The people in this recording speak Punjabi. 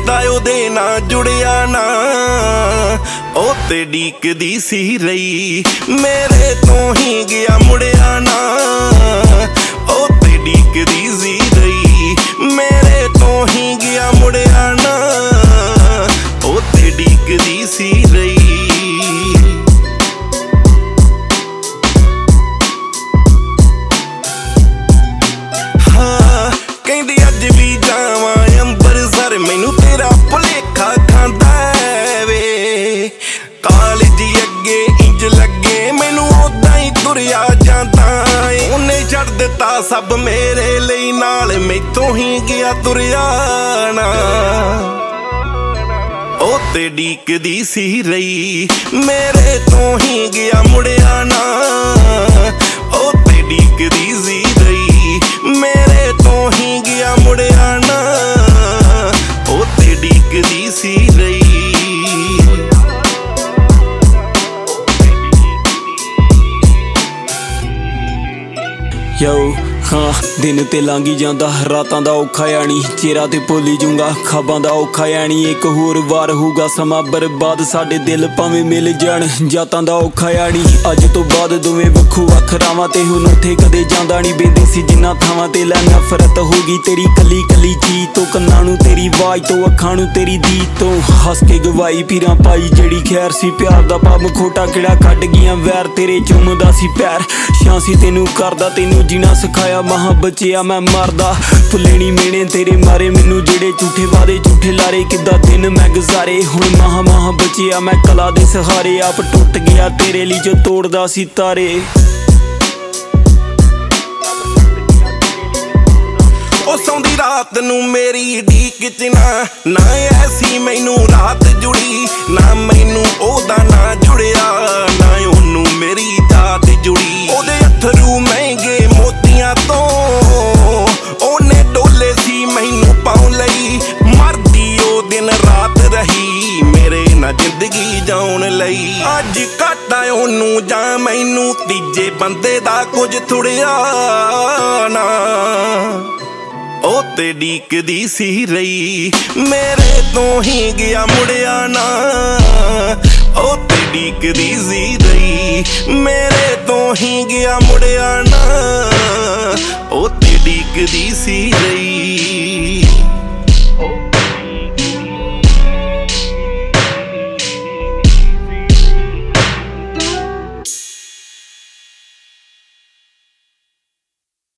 ਰਿਸ਼ਤਾ ਉਹਦੇ ਨਾਲ ਜੁੜਿਆ ਨਾ, ਉਹ ਤੇ ਡੀਕਦੀ ਸੀ ਰਹੀ, ਮੇਰੇ ਤੋਂ ਹੀ ਗਿਆ ਮੁੜਿਆ ਨਾ, ਉਹ ਤੇ ਡੀਕਦੀ ਸੀ ਰਹੀ, ਮੇਰੇ ਤੋਂ ਹੀ ਗਿਆ ਮੁੜਿਆ ਨਾ, ਉਹ ਤੇ ਡੀਕਦੀ ਸੀ ਰਹੀ। ਹਾਂ ਕਹਿੰਦੀ ਅੱਜ ਵੀ ਜਾਵਾਂ ਅੰਬਰਸਰ, ਮੈਨੂੰ ਤੇਰਾ ਭੁਲੇਖਾ ਖਾਂਦਾ ਵੇ, ਕਾਲਜ ਅੱਗੇ ਇੰਜ ਲੱਗੇ ਮੈਨੂੰ ਉਦਾਂ ਹੀ ਤੁਰਿਆ ਜਾਂਦਾ ਏ, ਉਹਨੇ ਛੱਡ ਦਿੱਤਾ ਸਭ ਮੇਰੇ ਲਈ, ਨਾਲ ਮੈਥੋਂ ਹੀ ਗਿਆ ਤੁਰਿਆ ਨਾ, ਉਹ ਤੇ ਡੀਕਦੀ ਸੀ ਰਹੀ, ਮੇਰੇ ਤੋਂ ਹੀ ਗਿਆ ਮੁੜਿਆ ਨਾ, ਉਹ ਤੇ ਡੀਕਦੀ ਸੀ ਰਹੀ, ਮੇਰੇ ਤੋਂ ਹੀ ਗਿਆ ਮੁੜਿਆ ਨਾ, ਉਹ ਤੇ ਡੀਕਦੀ ਸੀ ਰਹੀ। ਯੋ ਹਾਂ ਦਿਨ ਤੇ ਲੰਘੀ ਜਾਂਦਾ, ਰਾਤਾਂ ਦਾ ਔਖਾ ਆਣੀ, ਚਿਹਰਾ ਤੇ ਭੁੱਲੀ ਜੂੰਗਾ, ਖਾਬਾਂ ਦਾ ਔਖਾ ਆਣੀ, ਇੱਕ ਹੋਰ ਵਾਰ ਹੋਊਗਾ ਸਮਾਂ ਬਰਬਾਦ, ਸਾਡੇ ਦਿਲ ਭਾਵੇਂ ਮਿਲ ਜਾਣ, ਜਾਤਾਂ ਦਾ ਔਖਾ ਆਣੀ, ਅੱਜ ਤੋਂ ਬਾਅਦ ਦੋਵੇਂ ਵੱਖੋ ਵੱਖ ਰਾਵਾਂ ਤੇ, ਹੁਣ ਉੱਥੇ ਕਦੇ ਜਾਂਦਾ ਨਹੀਂ, ਬਹਿੰਦੇ ਸੀ ਜਿੰਨਾ ਥਾਵਾਂ ਤੇ, ਲੈ ਨਫ਼ਰਤ ਹੋ ਗਈ ਤੇਰੀ ਕੱਲੀ ਕੱਲੀ ਚੀਜ਼ ਤੋਂ, ਕੰਨਾਂ ਨੂੰ ਤੇਰੀ ਆਵਾਜ਼ ਤੋਂ, ਅੱਖਾਂ ਨੂੰ ਤੇਰੀ ਦੀਦ ਤੋਂ, ਹੱਸ ਕੇ ਗਵਾਈ ਪੀਰਾਂ ਪਾਈ ਜਿਹੜੀ ਖੈਰ ਸੀ, ਪਿਆਰ ਦਾ ਪਾਪ ਖੋਟਾ ਕਿਹੜਾ ਕੱਢ ਗਈਆਂ ਵੈਰ, ਤੇਰੇ ਚੁੰਮਦਾ ਸੀ ਪੈਰ, ਸ਼ਾਂਸੀ ਤੈਨੂੰ ਕਰਦਾ, ਤੈਨੂੰ ਜੀਣਾ ਸਿਖਾਇਆ, ਮਹਾਂ ਬਚਿਆ ਮੈਂ ਮਰਦਾ, ਫੁੱਲੇਣੀ ਮੇਣੇ ਤੇਰੇ ਮਾਰੇ, ਮੈਨੂੰ ਜਿਹੜੇ ਝੂਠੇ ਵਾਦੇ ਝੂਠੇ ਲਾਰੇ, ਕਿੱਦਾਂ ਦਿਨ ਮੈਂ ਗੁਜ਼ਾਰੇ, ਹੁਣ ਮਹਾਂ ਬਚਿਆ ਮੈਂ ਕਲਾ ਦੇ ਸਹਾਰੇ, ਆਪ ਟੁੱਟ ਗਿਆ ਤੇਰੇ ਲਈ ਜੋ ਤੋੜਦਾ ਸੀ ਤਾਰੇ। ਉਹ ਸੌਂਦੀ ਰਾਤ ਨੂੰ ਮੇਰੀ ਢੀਕ ਚ ਨਾ ਐਸੀ ਮੈਨੂੰ ਰਾਤ ਜੁੜੀ, ਨਾ ਮੈਨੂੰ ਉਹਦਾ ਨਾ ਜੁੜਿਆ, ਨਾ ਉਹਨੂੰ ਮੇਰੀ ਜਾਤ ਜੁੜੀ, ਉਹਦੇ ਅਥਰੂ ਮਹਿੰਗੇ ਮੋਤੀਆਂ ਤੋਂ ਉਹਨੇ ਡੋਲੇ ਸੀ ਮੈਨੂੰ ਪਾਉਣ ਲਈ, ਮਰਦੀ ਉਹ ਦਿਨ ਰਾਤ ਰਹੀ, ਮੇਰੇ ਨਾਲ ਜ਼ਿੰਦਗੀ ਜਾਉਣ ਲਈ, ਅੱਜ ਘਾਟਾ ਉਹਨੂੰ ਜਾਂ ਮੈਨੂੰ, ਤੀਜੇ ਬੰਦੇ ਦਾ ਕੁਝ ਥੁੜਿਆ ਨਾ, ਉਹ ਤੇ ਡੀਕਦੀ ਸੀ ਰਹੀ, ਮੇਰੇ ਤੋਂ ਹੀ ਗਿਆ ਮੁੜਿਆ ਨਾ, ਉਹ ਤੇ ਡੀਕਦੀ ਸੀ ਰਹੀ, ਮੇਰੇ ਤੋਂ ਹੀ ਗਿਆ ਮੁੜਿਆ ਨਾ, ਉਹ ਤੇ ਡੀਕਦੀ ਸੀ ਰਹੀ।